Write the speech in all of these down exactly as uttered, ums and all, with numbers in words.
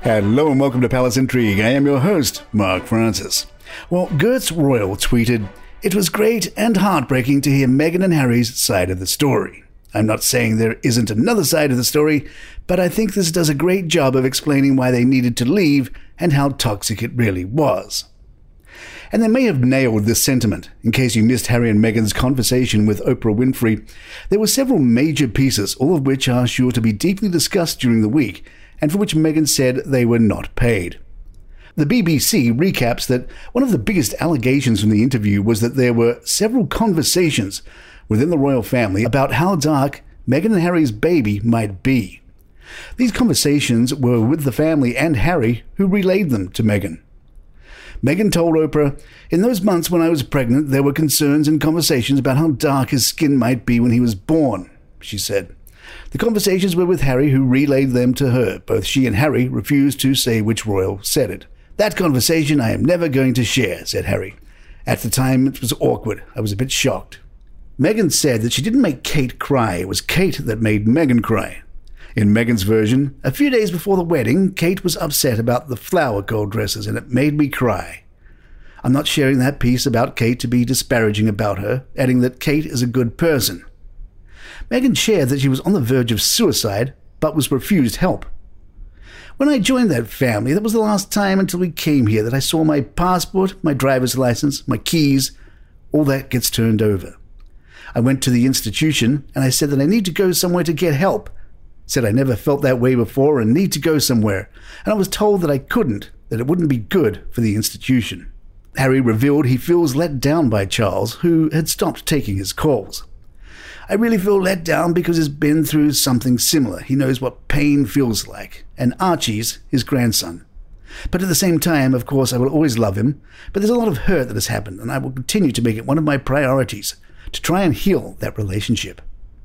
Hello and welcome to Palace Intrigue. I am your host, Mark Francis. Well, Gertz Royal tweeted, "It was great and heartbreaking to hear Meghan and Harry's side of the story. I'm not saying there isn't another side of the story, but I think this does a great job of explaining why they needed to leave and how toxic it really was." And they may have nailed this sentiment. In case you missed Harry and Meghan's conversation with Oprah Winfrey, there were several major pieces, all of which are sure to be deeply discussed during the week, and for which Meghan said they were not paid. The B B C recaps that one of the biggest allegations from the interview was that there were several conversations within the royal family about how dark Meghan and Harry's baby might be. These conversations were with the family and Harry, who relayed them to Meghan. Meghan told Oprah, "In those months when I was pregnant, there were concerns and conversations about how dark his skin might be when he was born," she said. The conversations were with Harry, who relayed them to her. Both she and Harry refused to say which royal said it. "That conversation I am never going to share," said Harry. "At the time, it was awkward. I was a bit shocked." Meghan said that she didn't make Kate cry. It was Kate that made Meghan cry. In Meghan's version, a few days before the wedding, Kate was upset about the flower gold dresses, and it made me cry. I'm not sharing that piece about Kate to be disparaging about her, adding that Kate is a good person. Meghan shared that she was on the verge of suicide, but was refused help. "When I joined that family, that was the last time until we came here that I saw my passport, my driver's license, my keys. All that gets turned over. I went to the institution and I said that I need to go somewhere to get help. Said I never felt that way before and need to go somewhere, and I was told that I couldn't, that it wouldn't be good for the institution." Harry revealed he feels let down by Charles, who had stopped taking his calls. "I really feel let down because he's been through something similar. He knows what pain feels like, and Archie's his grandson. But at the same time, of course, I will always love him, but there's a lot of hurt that has happened, and I will continue to make it one of my priorities to try and heal that relationship."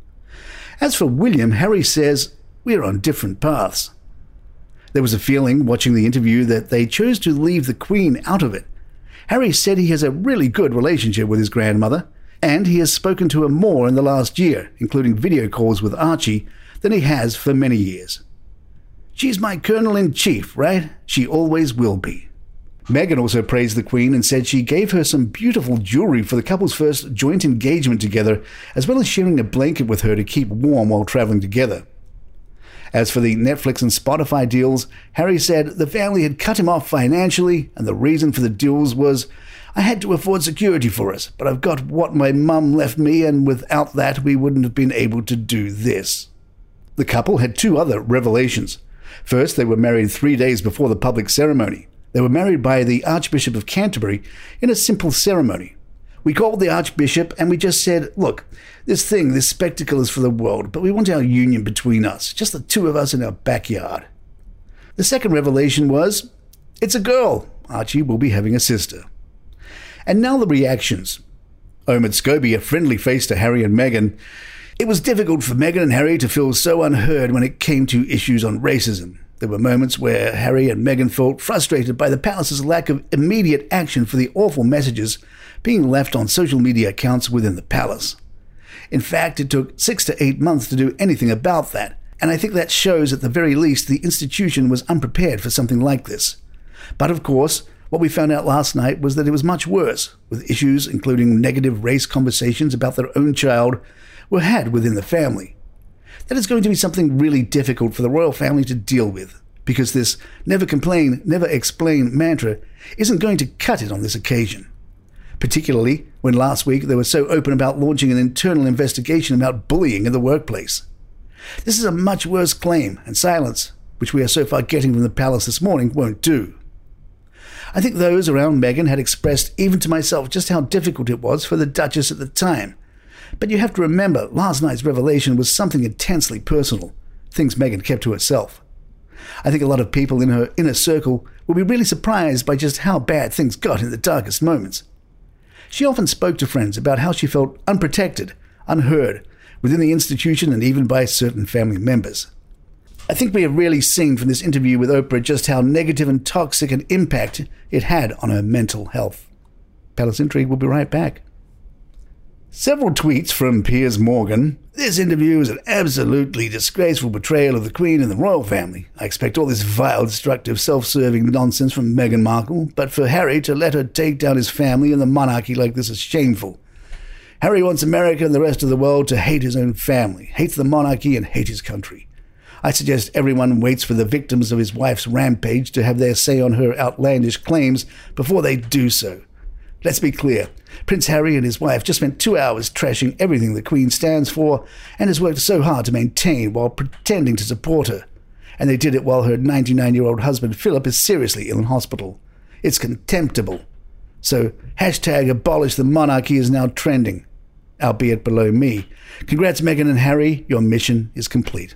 As for William, Harry says, "We're on different paths." There was a feeling watching the interview that they chose to leave the Queen out of it. Harry said he has a really good relationship with his grandmother, and he has spoken to her more in the last year, including video calls with Archie, than he has for many years. "She's my Colonel-in-Chief, right? She always will be." Meghan also praised the Queen and said she gave her some beautiful jewelry for the couple's first joint engagement together, as well as sharing a blanket with her to keep warm while traveling together. As for the Netflix and Spotify deals, Harry said the family had cut him off financially, and the reason for the deals was, "I had to afford security for us, but I've got what my mum left me, and without that we wouldn't have been able to do this." The couple had two other revelations. First, they were married three days before the public ceremony. They were married by the Archbishop of Canterbury in a simple ceremony. "We called the Archbishop and we just said, look, this thing, this spectacle is for the world, but we want our union between us, just the two of us in our backyard." The second revelation was, "It's a girl. Archie will be having a sister." And now the reactions. Omid Scobie, a friendly face to Harry and Meghan. "It was difficult for Meghan and Harry to feel so unheard when it came to issues on racism. There were moments where Harry and Meghan felt frustrated by the palace's lack of immediate action for the awful messages being left on social media accounts within the palace. In fact, it took six to eight months to do anything about that, and I think that shows at the very least the institution was unprepared for something like this. But of course, what we found out last night was that it was much worse, with issues including negative race conversations about their own child were had within the family. That is going to be something really difficult for the royal family to deal with, because this never complain, never explain mantra isn't going to cut it on this occasion. Particularly when last week they were so open about launching an internal investigation about bullying in the workplace. This is a much worse claim, and silence, which we are so far getting from the palace this morning, won't do. I think those around Meghan had expressed even to myself just how difficult it was for the Duchess at the time. But you have to remember, last night's revelation was something intensely personal, things Meghan kept to herself. I think a lot of people in her inner circle will be really surprised by just how bad things got in the darkest moments. She often spoke to friends about how she felt unprotected, unheard, within the institution and even by certain family members. I think we have really seen from this interview with Oprah just how negative and toxic an impact it had on her mental health. Palace Intrigue will be right back. Several tweets from Piers Morgan. This interview is an absolutely disgraceful betrayal of the Queen and the royal family. I expect all this vile, destructive, self-serving nonsense from Meghan Markle, but for Harry to let her take down his family and the monarchy like this is shameful. Harry wants America and the rest of the world to hate his own family, hates the monarchy and hate his country. I suggest everyone waits for the victims of his wife's rampage to have their say on her outlandish claims before they do so. Let's be clear. Prince Harry and his wife just spent two hours trashing everything the Queen stands for and has worked so hard to maintain while pretending to support her. And they did it while her ninety-nine-year-old husband Philip is seriously ill in hospital. It's contemptible. So, hashtag abolish the monarchy is now trending, albeit below me. Congrats, Meghan and Harry. Your mission is complete.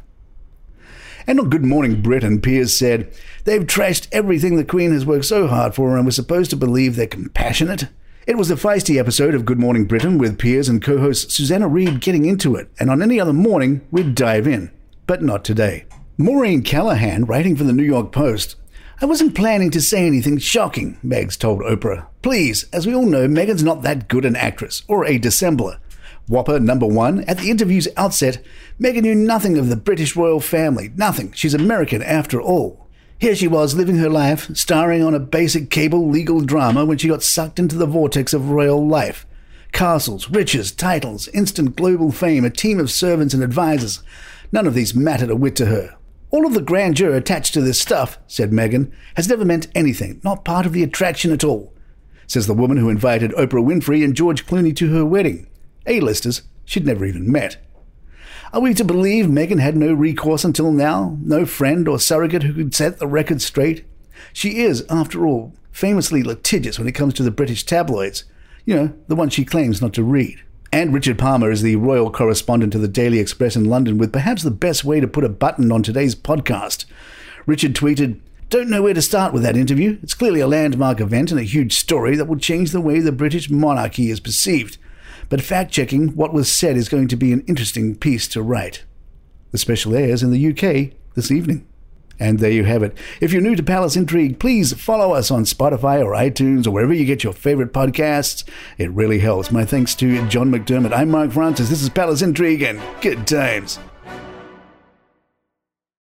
And on Good Morning Britain, Piers said, they've trashed everything the Queen has worked so hard for and we're supposed to believe they're compassionate. It was a feisty episode of Good Morning Britain with Piers and co-host Susanna Reid getting into it, and on any other morning, we'd dive in. But not today. Maureen Callahan, writing for the New York Post, I wasn't planning to say anything shocking, Megs told Oprah. Please, as we all know, Meghan's not that good an actress or a dissembler. Whopper number one, at the interview's outset, Meghan knew nothing of the British royal family. Nothing. She's American after all. Here she was living her life, starring on a basic cable legal drama when she got sucked into the vortex of royal life. Castles, riches, titles, instant global fame, a team of servants and advisors. None of these mattered a whit to her. All of the grandeur attached to this stuff, said Meghan, has never meant anything, not part of the attraction at all, says the woman who invited Oprah Winfrey and George Clooney to her wedding. A-listers she'd never even met. Are we to believe Meghan had no recourse until now? No friend or surrogate who could set the record straight? She is, after all, famously litigious when it comes to the British tabloids. You know, the ones she claims not to read. And Richard Palmer is the royal correspondent to the Daily Express in London with perhaps the best way to put a button on today's podcast. Richard tweeted, don't know where to start with that interview. It's clearly a landmark event and a huge story that will change the way the British monarchy is perceived. But fact-checking what was said is going to be an interesting piece to write. The special airs in the U K this evening. And there you have it. If you're new to Palace Intrigue, please follow us on Spotify or iTunes or wherever you get your favorite podcasts. It really helps. My thanks to John McDermott. I'm Mark Francis. This is Palace Intrigue and good times.